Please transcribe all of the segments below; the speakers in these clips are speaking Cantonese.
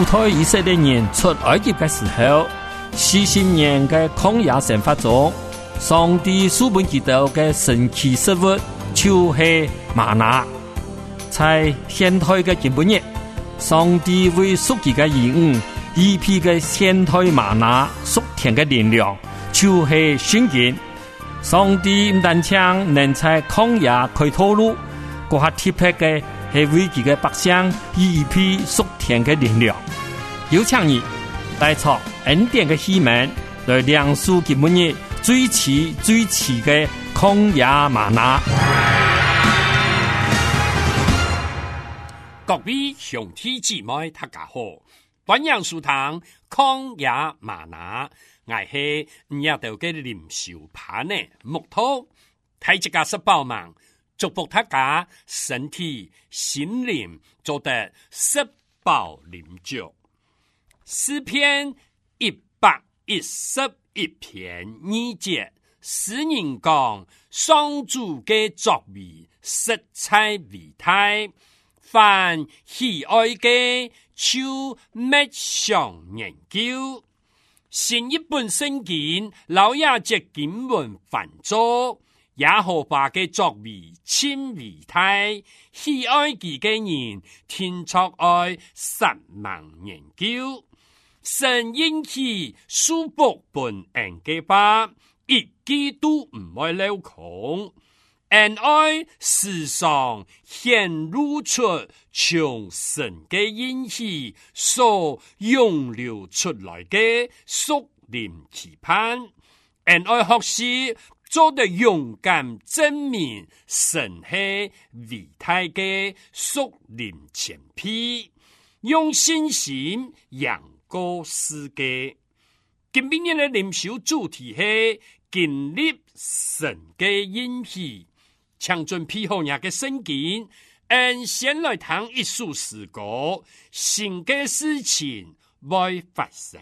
主推以色列人出埃及的时候，40年的曠野生活中，上帝赐给他们的神奇食物就是玛拿。在现代的今日，上帝为属他的儿女预备的现代玛拿属天的力量，就是圣经。上帝唔但将能在曠野開道路，嗰下特別嘅係為佢嘅百姓預備屬天嘅力量。有請你帶出恩典嘅希望，來亮出佢每日最遲嘅曠野嗎哪。 各位兄弟姊妹大家好，歡迎收聽曠野嗎哪。我係日頭嘅臨修班呢木頭，睇一家實幫忙，祝福大家身體心靈做得實飽臨足。詩篇111篇2節，詩人講上主嘅作為實在偉大，凡喜愛嘅就默想研究。新一本聖經老亞節經文翻作，耶和華嘅作為真偉大，喜愛佢嘅人天作愛實盲研究。神應許數百本恩嘅話，一句都唔會漏空。恩愛時常顯露出從神嘅應許所湧流出來嘅屬靈期盼，恩愛學習做得勇敢證明神係偉大嘅屬靈前輩，用信心贏過世界。今年嘅靈修主題係經歷神嘅應許。強準披後日嘅聖經，先來談一首詩歌，新嘅事情會發生。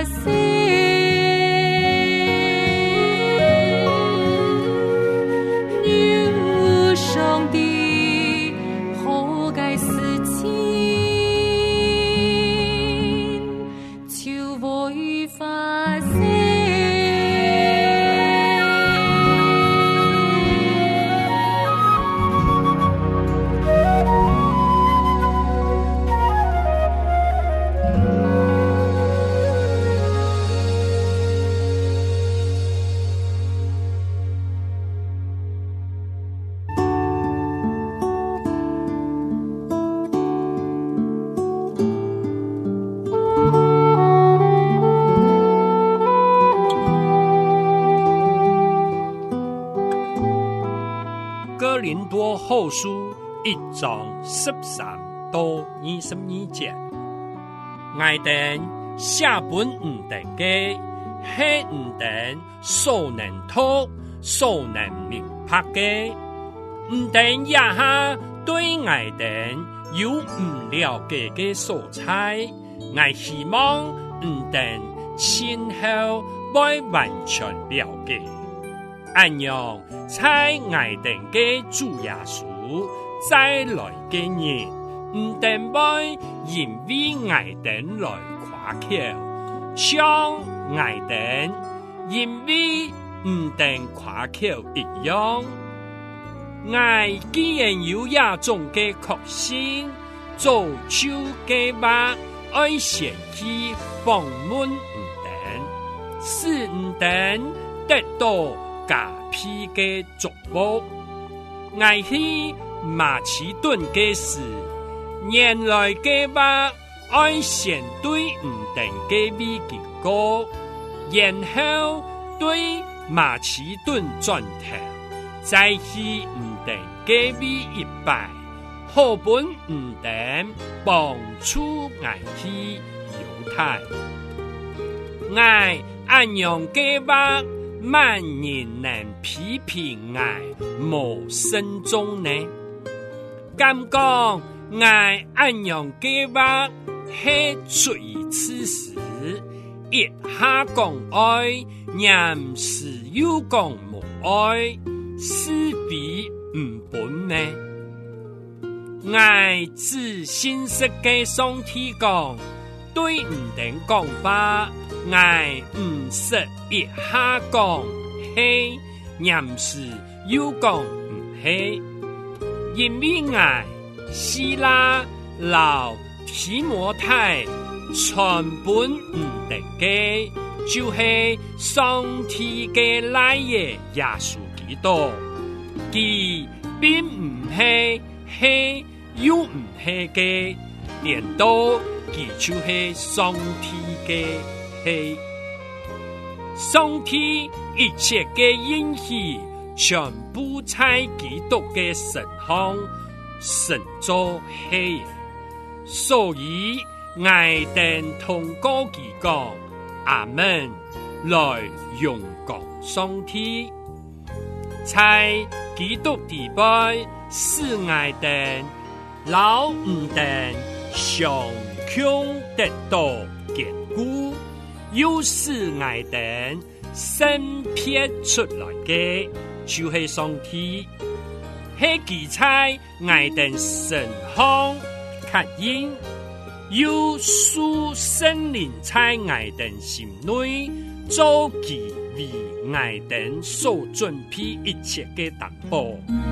哥林多后书1章13到22节，我哋下本唔定嘅，係唔定所能讀、所能明白嘅，唔定也下對我哋有唔了解嘅所在，我希望唔定前後會完全了解。按樣在愛定嘅主耶穌再來嘅日，唔定會因為愛定來誇口，像愛定因為唔定誇口一樣。愛既然有一種嘅確信，做就計劃愛先去訪問唔定，使唔定得到加批嘅祝福。愛去馬其頓嘅事，原來計劃愛先對唔定嘅味見過，然後對馬其頓轉頭，再去唔定嘅味一拜，好本唔定幫助愛去猶太。愛按樣計劃萬人能批評愛無慎重呢？咁講愛按樣計劃係出於此時，一下講愛，任時又講無愛，是非唔本呢？愛自信實嘅上帝講，對唔定講法，愛唔識一下講係，任時又講唔係，因為愛希臘老提摩太全本唔定嘅，就係上帝嘅來耶耶穌基督，佢並唔係係又唔係嘅，連到佢就係上帝嘅係。上帝一切嘅應許全部在基督嘅身上成就係，所以愛定同歌記講阿們來用講上帝，在基督地位使愛定老唔定上強得到堅固，又使愛定生撇出來嘅就係上帝，係記在愛定身上確認，又屬聖靈在愛定心內做其為愛定所準備一切嘅擔保。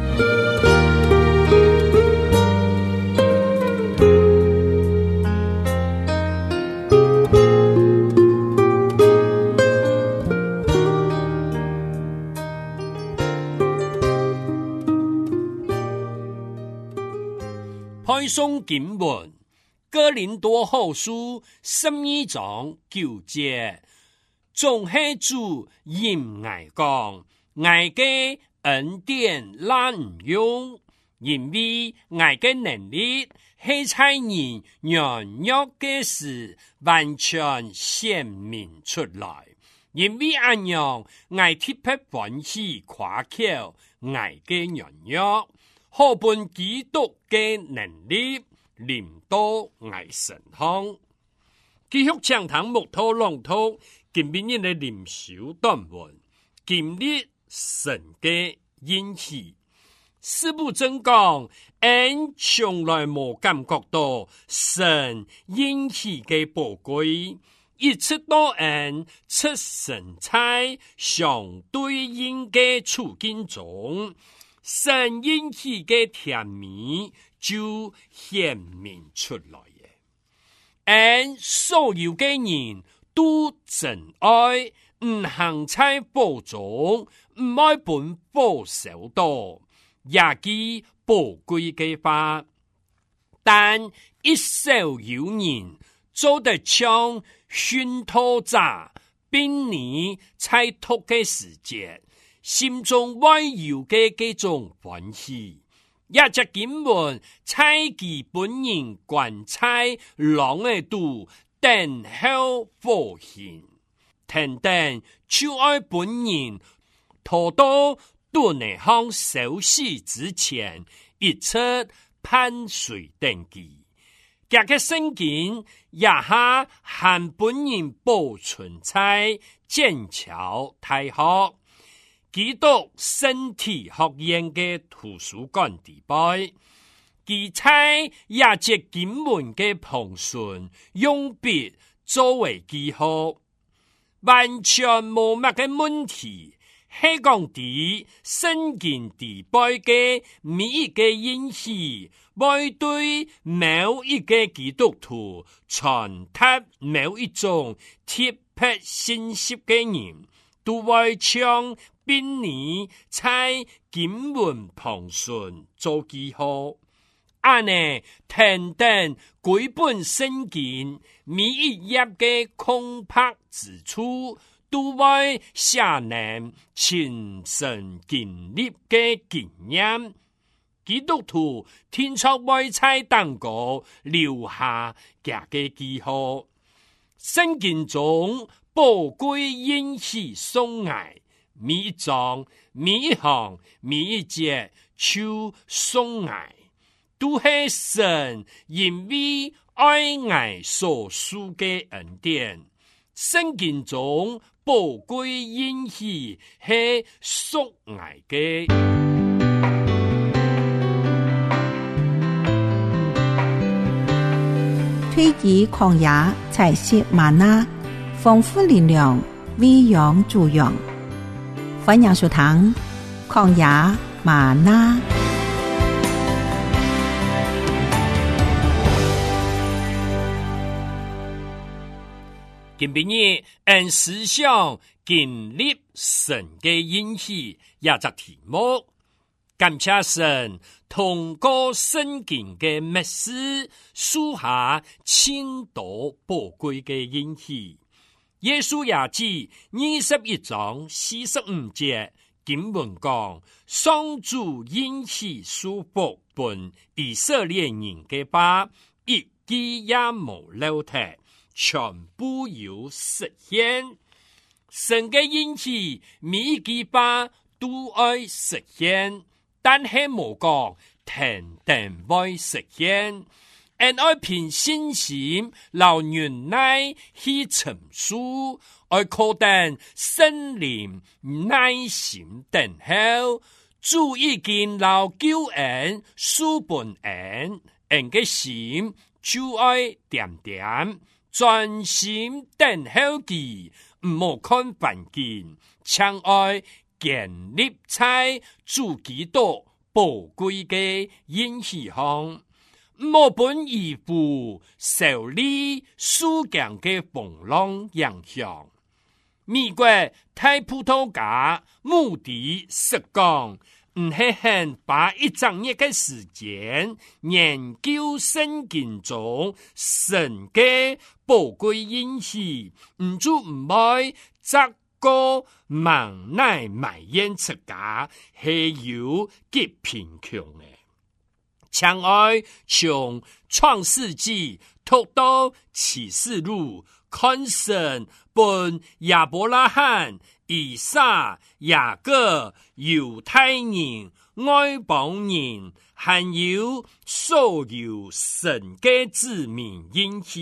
派送經文哥林多後書12章9節，總係主因愛講，愛嘅恩典難用，因為愛嘅能力係在人軟弱嘅時完全顯明出來，因為按樣愛特別歡喜誇口愛嘅軟弱，好本基督嘅能力臨到愛身上。 繼續講堂木頭朗讀今日的靈修短文，今日神嘅應許。師父真講，俺從來冇感覺到神應許嘅寶貴，一直到俺出神在相對應嘅處境中，神應許嘅甜蜜就顯明出來嘅。俺所有嘅人都真愛，唔行在寶中，唔愛本寶手多。也記寶貴嘅話，但一手有人做得像熏陶者，並你猜托嘅時節，心中外有嘅幾種歡喜，也只經文猜其本人觀猜狼嘅度，等候復現，等等就愛本人拖到對內行休息之前，一出盼水登記，這個聖經也下含本人保存在劍橋大學基督身體學院嘅圖書館地位，其在也借經文嘅旁順用筆作為記號，完全冇乜嘅問題。係講啲聖經地位嘅每一個應許，會對某一個基督徒傳達某一種特別信息嘅人，都會將並你在經文旁順做記號。按呢，等等幾本聖經每一頁嘅空白之處，都會寫人親身經歷嘅經驗，基督徒天出會在當中留下這個記號。聖經中寶貴應許送愛，每一章、每一行、每一節就送愛，都係神因為愛愛所賜嘅恩典。聖經中寶貴應許係屬愛嘅。 推己曠野採食嗎哪，豐富力量，餵養助養。歡迎收聽曠野嗎哪。 今日按思想經歷神嘅應許也隻題目，感謝神通過聖經嘅默示，書下千多寶貴嘅應許。耶穌也記21章45節經文講，上主應許賜福本以色列人嘅話，一句也冇漏掉，全部有實現。神嘅應許每一句話都愛實現，但係冇講停定會實現，而愛憑信心留忍耐去承受，愛靠等聖靈耐心等候，主已經留救恩書本恩，人嘅心就愛點點專心等候佢，唔好看環境，將愛建立在主基督寶貴嘅應許上，唔好本義父受理蘇強嘅風浪影響。美國大葡萄牙目的是講，唔係很把一整日嘅時間研究聖經中神嘅寶貴應許，唔就唔愛責個盲奶埋怨出家係有極貧窮嘅，將愛從創世紀讀到啟示錄，看神本亞伯拉罕、以撒、雅各、猶太人、外邦人，還有所有神嘅子民應許，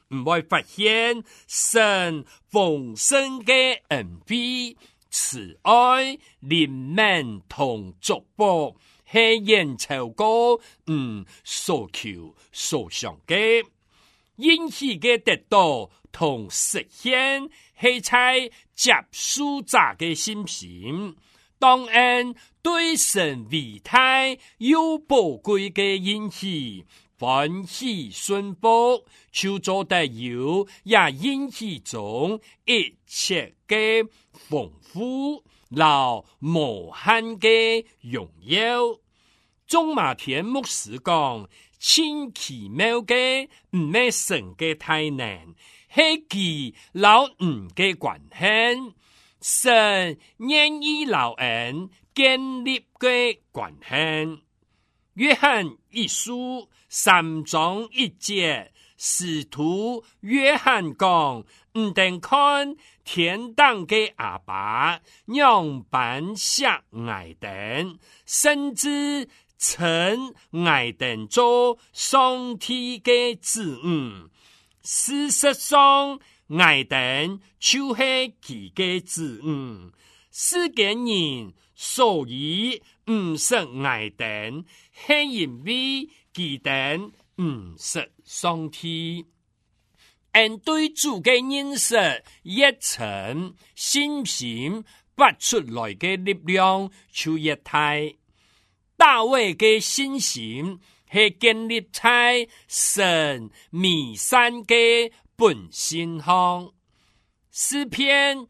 唔會發現神豐盛嘅恩惠、慈愛、憐憫同祝福，係遠超過所求所想嘅。因此嘅得到同實現，係在接受者嘅心情。當然對神為大又寶貴嘅因此歡喜順服，就做得有也因此中一切嘅豐富，留無限嘅榮耀。鍾馬田牧師講，千奇妙嘅唔係神嘅大能，係佢老人嘅關係。神願意老人建立嘅關係。約翰一書3章1節，使徒約翰講，唔定看天堂嘅阿爸樣板錫愛等，甚至稱愛等做上帝嘅子女。事實上，愛等就係佢嘅子女。世間人所以唔識愛等，係因為佢等唔識上帝。人對主嘅認識、熱忱、信心發出來嘅力量就越大。大衛嘅信心係建立在神美善嘅本性上。詩篇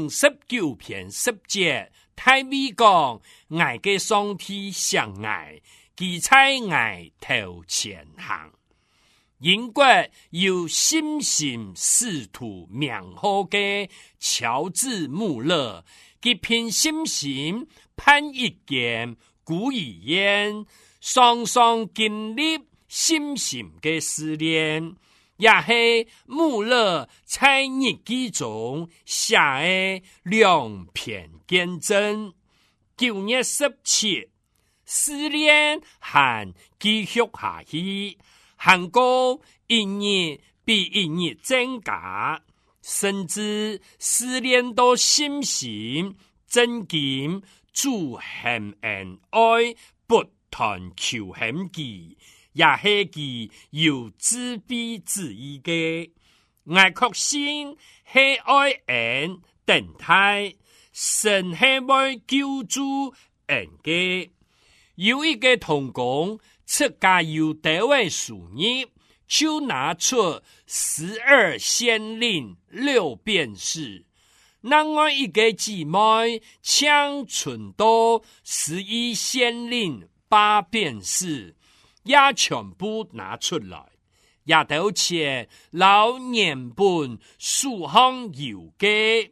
59篇10節，大衛講，愛嘅上帝相愛，佢在愛頭前行。英國有信心使徒名號嘅喬治穆勒，佢憑信心判一件古語言，常常經歷信心嘅試煉，也係穆勒在日記中寫嘅兩篇見證。9月17，試煉還繼續下去，韓國一日比一日增加，甚至試煉到信心真經主恆恩愛不斷求恆記，也係佢有自卑自義嘅。我確信係愛恩等待，神係愛救助人嘅。有一個同工出家有得位數日，就拿出12縣令6便士。另外一個姊妹搶存到11縣令8便士，也全部拿出來，也都切老年本數行有嘅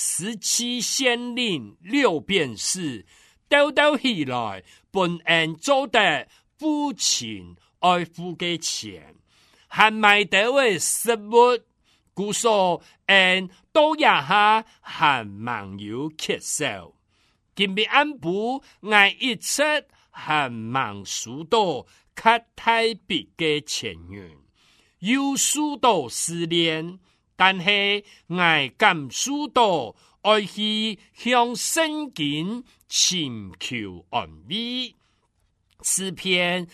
17縣令6便士，兜起來本人做得父親愛父嘅錢，還買得為食物，故所都也下還忙有缺少。今日安部挨一出還忙數到較特別嘅前緣，有數到試煉，但係挨感數到愛去向聖經尋求安慰。詩篇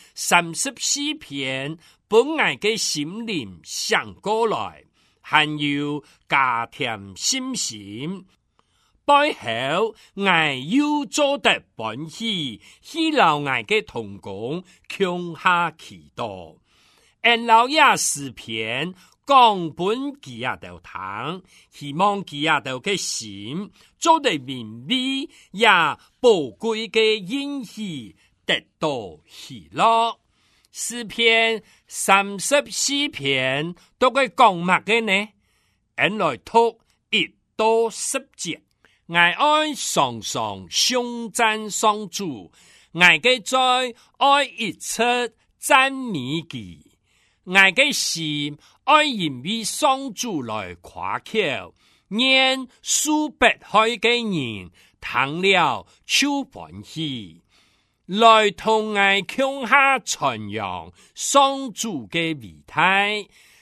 34篇本愛嘅心靈想過來，還有加添信心，背後愛又做得歡喜，希老愛嘅同工強下祈禱。按老亞詩篇講本基亞道堂，希望基亞道嘅心做得明媚，也寶貴嘅應許得到喜樂。詩篇34篇都會講乜嘅呢？按來讀1到10節，愛愛常常頌讚上主，愛嘅在愛一出讚美佢，愛嘅心愛因為上主來誇口，願數百海嘅人聽了就歡喜。來同愛共下傳揚上主嘅美態，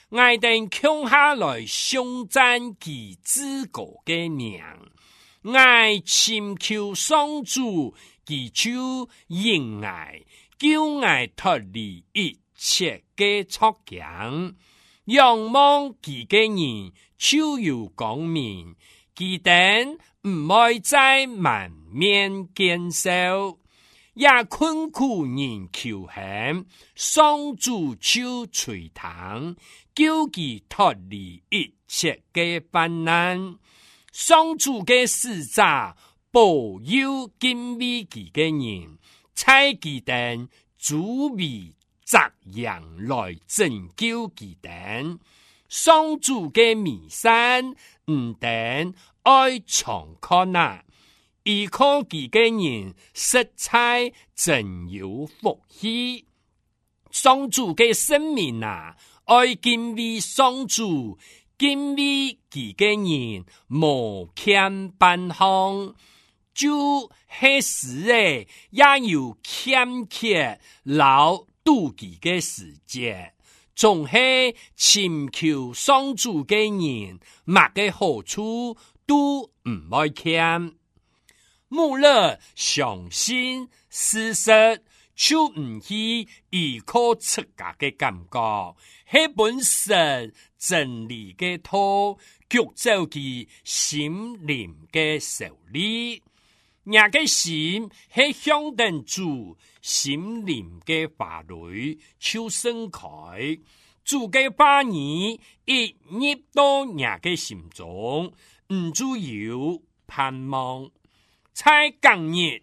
我等穷下來相讚其自個嘅名，我尋求上主，其就應愛，叫我脫離一切嘅錯境，仰望其嘅人就有光明，其等唔愛在滿面見笑，也困苦人求險，上主就垂聽，叫其脫離一切嘅患難。上主嘅使者保佑敬畏其嘅人，差其等主為責任來拯救其等。上主嘅名聲唔等愛常看啊！依靠其嘅人實在真有福氣。上主嘅生命啊，愛敬畏上主，敬畏其嘅人無欠半項，就是時也有欠缺老妒忌嘅時節，總係尋求上主嘅人，乜嘅好處都唔愛欠。穆勒相信事實，就唔係依靠自家嘅感覺，係本身真理嘅道，腳走其心靈嘅受理。人嘅心係向等主心靈嘅法律，就盛開。主嘅話語一入到人嘅心中，唔就有盼望。在今日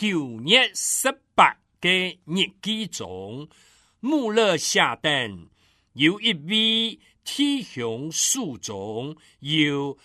9月18嘅日記中，穆勒寫等有一位弟兄書中有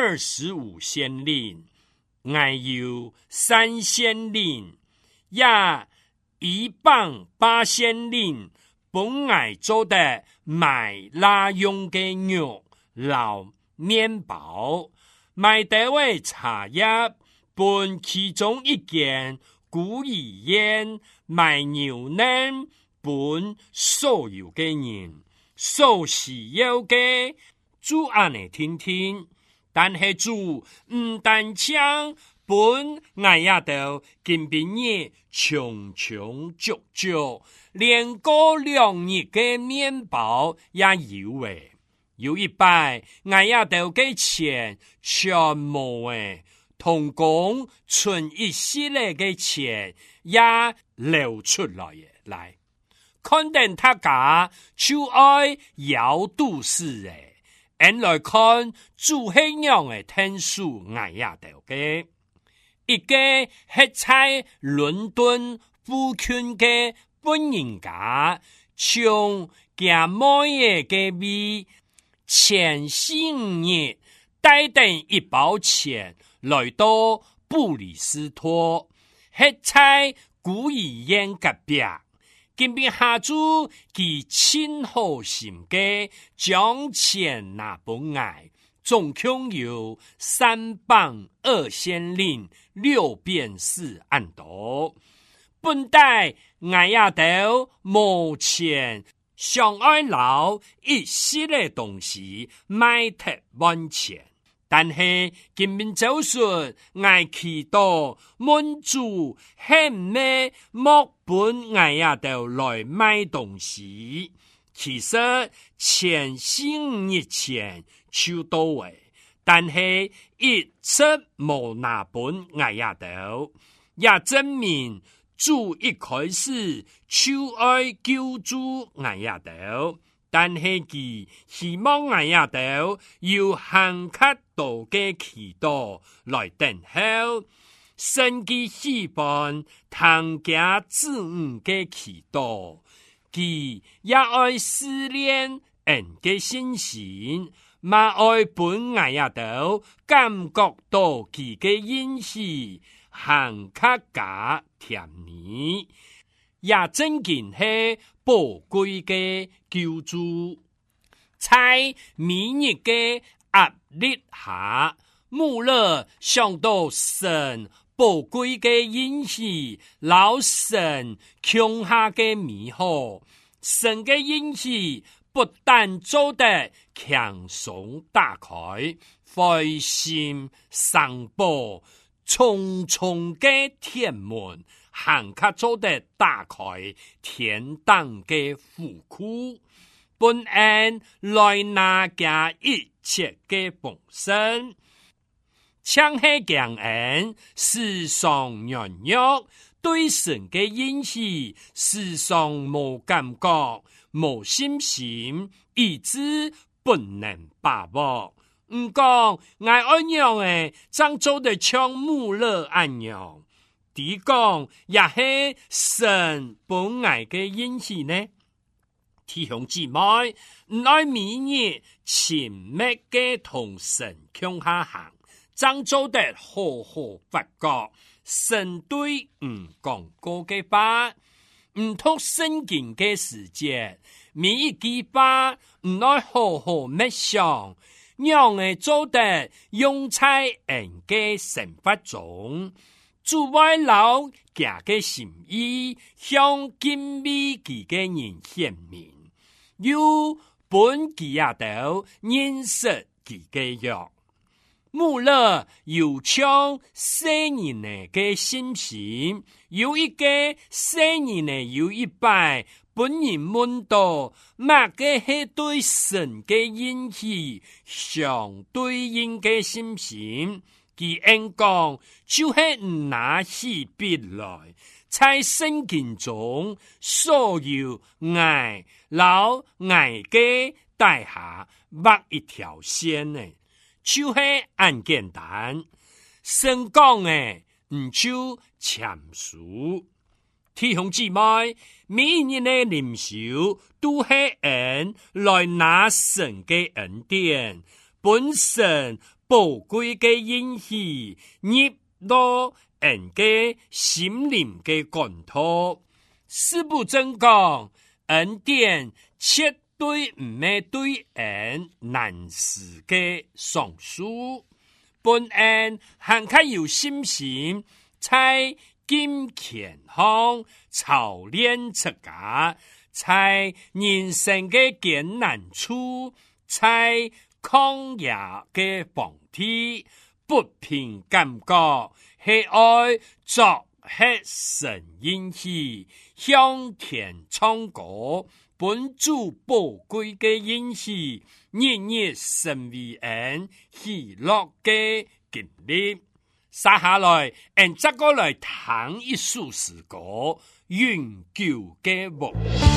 25先令，還有3先令，也一幫8先令，本來做得買那用嘅肉、老麵包，買得為茶葉，本其中一件古語言，買牛腩，本所有嘅人所需要嘅，主安嚟聽聽。但係主唔單將本我也到今邊日窮窮足足，連過2日嘅麵包也有誒。有一擺我也到嘅錢全冇誒，同工存一系列嘅錢也流出來，看見他家就愛搖肚事誒。人來看主係樣嘅天數我也到嘅，一個係在倫敦附近嘅本人家，從加摩耶嘅位前4日帶定一包錢來到布里斯托，係在古語言隔壁。今邊下主其親好心嘅將錢拿本來，總共有3幫2先令6便士按多。本來我也都冇錢，想愛撈一系列東西買得完錢，但係今邊就算我祈禱滿足係咩莫本我也都來買東西，其實前4日前就到位，但係一直冇拿本我也都，也證明主一開始就愛救助我也都，但係佢希望我也都要行較多嘅祈禱來等候。神嘅希望堂家子女嘅祈禱，佢也愛試煉人嘅信心，嘛愛本我也都感覺到佢嘅恩賜行較加甜蜜，也真見係寶貴嘅救助。在每日嘅壓力下，穆勒想到神寶貴嘅恩賜，老神強下嘅美好，神嘅恩賜不但做得强松打開，開心上報重重嘅天門，行卡做得打開天堂嘅府庫，本恩來拿家一切嘅豐盛，強係強恩，時常軟弱，對神嘅應許時常冇感覺。冇信心，以致不能把握。唔講，我安樣誒，怎做得像穆勒安樣？第講也係神本愛嘅應許呢？弟兄姊妹，唔愛每日親密嘅同神向下行，怎做得好好發覺神對唔講過嘅話。唔讀聖經嘅時節，每一句話唔愛好好默想，讓佢做得用在人嘅生活中，主為老家嘅心意，向敬畏佢嘅人顯明，又本佢也都認識佢嘅約。穆勒有將聖人嘅心情，有一個聖人有一擺，本人問到，乜嘅係對神嘅應許相對應嘅心情，佢應講就係唔拿起筆來，在聖經中所有愛老愛嘅底下畫一條線呢。就係很簡單，神講嘅唔就簽署。弟兄姊妹，每一年嘅靈修都係人來拿神嘅恩典，本身寶貴嘅應許入到人嘅心靈嘅乾土。是不正講恩典切對唔係對人難事嘅上訴，本人還較有信心，在金錢上操練自家，在人生嘅艱難處，在抗壓嘅防體，不憑感覺，係愛作係神應許，向天唱歌。本主寶貴嘅應許，日日成為人喜樂嘅經歷。接下來，俺再過來彈一首詩歌，永久嘅夢。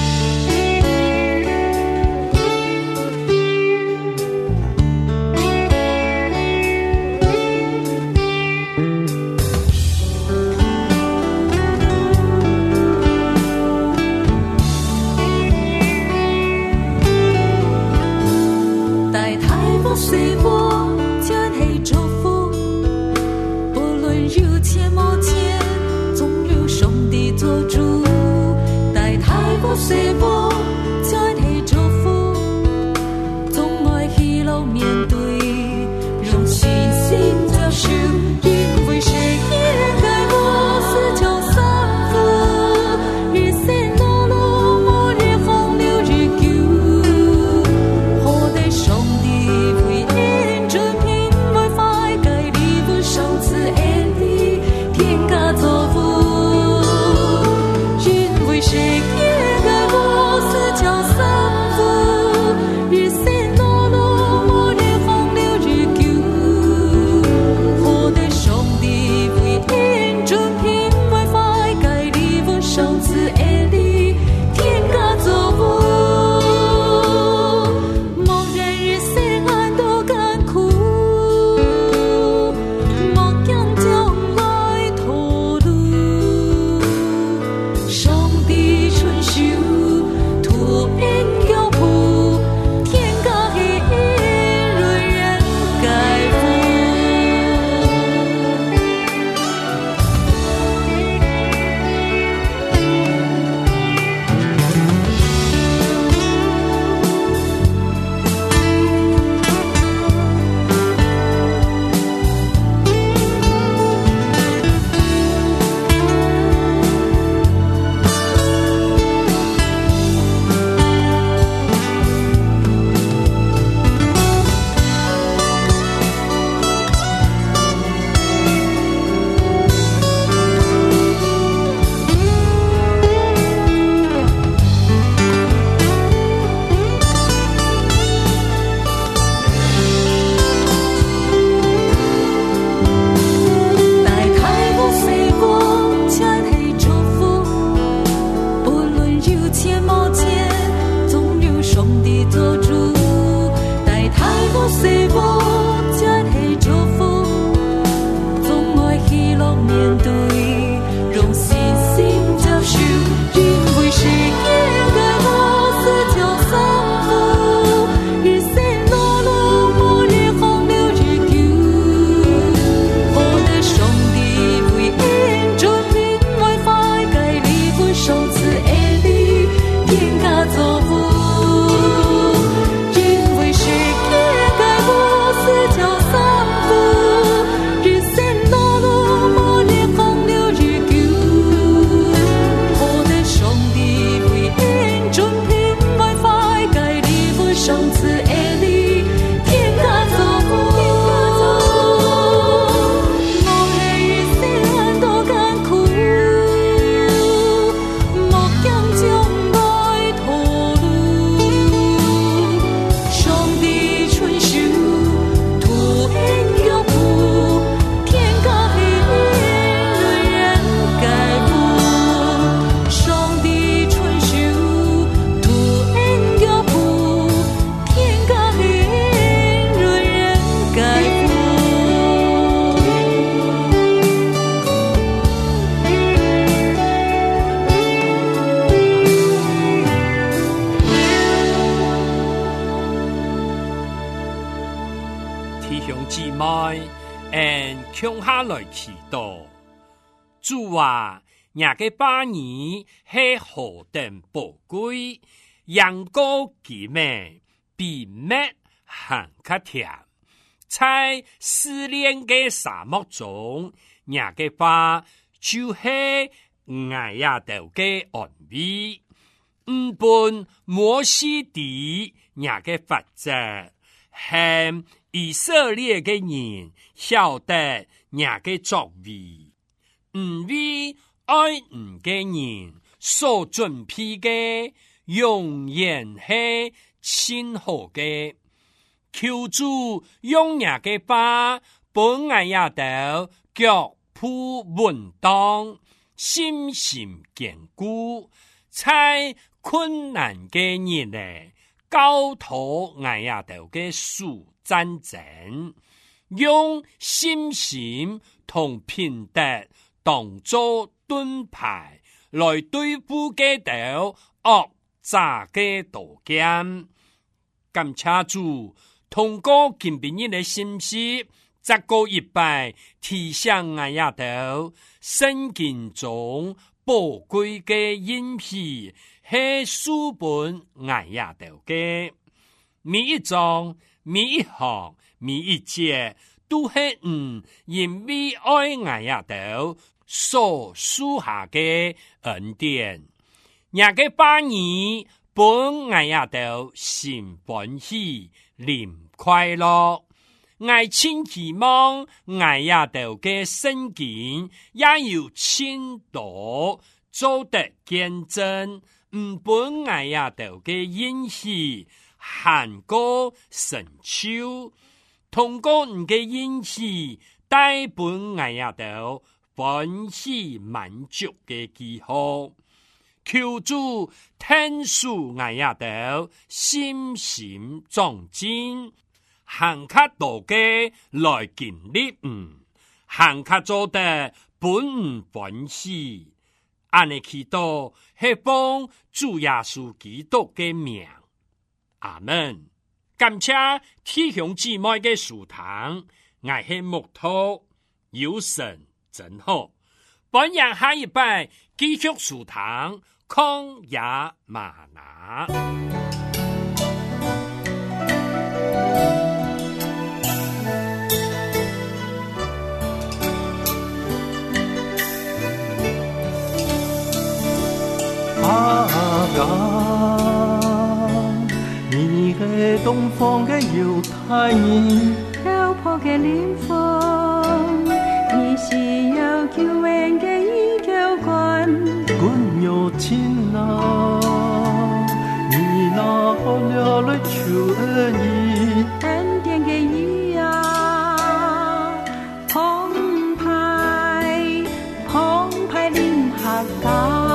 隨我將係祝福，不論有錢冇錢，總有上帝做主。帶太多隨我將係祝福，總愛喜樂面對，用信心接受，因為誰也該我死就三福，日升落落末日洪流日久，何得上帝誰也該我向下來祈禱。主啊，廿個百年係何等寶貴，羊羔其美，比蜜還較甜。在試煉嘅沙漠中，廿個百就係愛呀頭嘅安慰。本摩西的廿個法則，係以色列嘅人曉得廿個作為，為愛嘅人所準備嘅，永遠係親好嘅。求主用廿個百本愛呀頭腳步穩當，心心堅固，在困難嘅日呢，交託愛呀頭嘅樹戰爭，用信心同品德當作盾牌，來對付嘅頭惡詐嘅刀劍。感謝主，通過今晡日嘅信息，這個100提醒愛呀頭，聖經中寶貴嘅應許係書本愛呀頭嘅，每一章、每一行、每一節都係因為愛愛呀頭所屬下嘅恩典。廿個百年本愛呀頭心歡喜，靈快樂。愛親期望愛呀頭嘅聖經也有親多做得見證，本愛呀頭嘅應許涵過成就，通過嘅應許帶本愛呀頭歡喜滿足嘅記號。求主天數愛呀頭心心壯進，行較多嘅來經歷，行較做得本歡喜。安尼祈禱係奉主耶穌基督嘅名，阿門。感謝弟兄姊妹嘅收聽，我係木頭有神真好。本日下一拜繼續收聽曠野嗎哪。 你係東方嘅猶太人， 漂泊嘅靈魂，你是有救恩嘅依舊關， 管有親啊，你那好了來求恩義， 恩典嘅義啊，澎湃臨下港。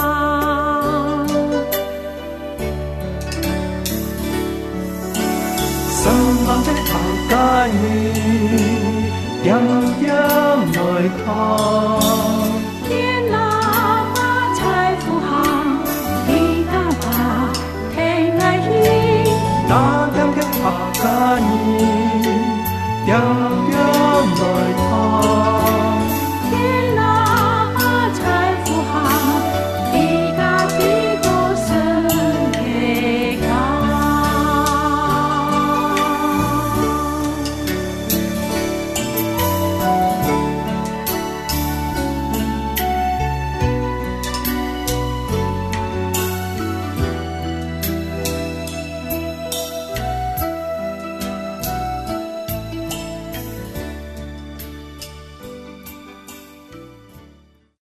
家你點點來看， 天哪發財富行，你家吧聽愛意， 那點嘅家你點點來看。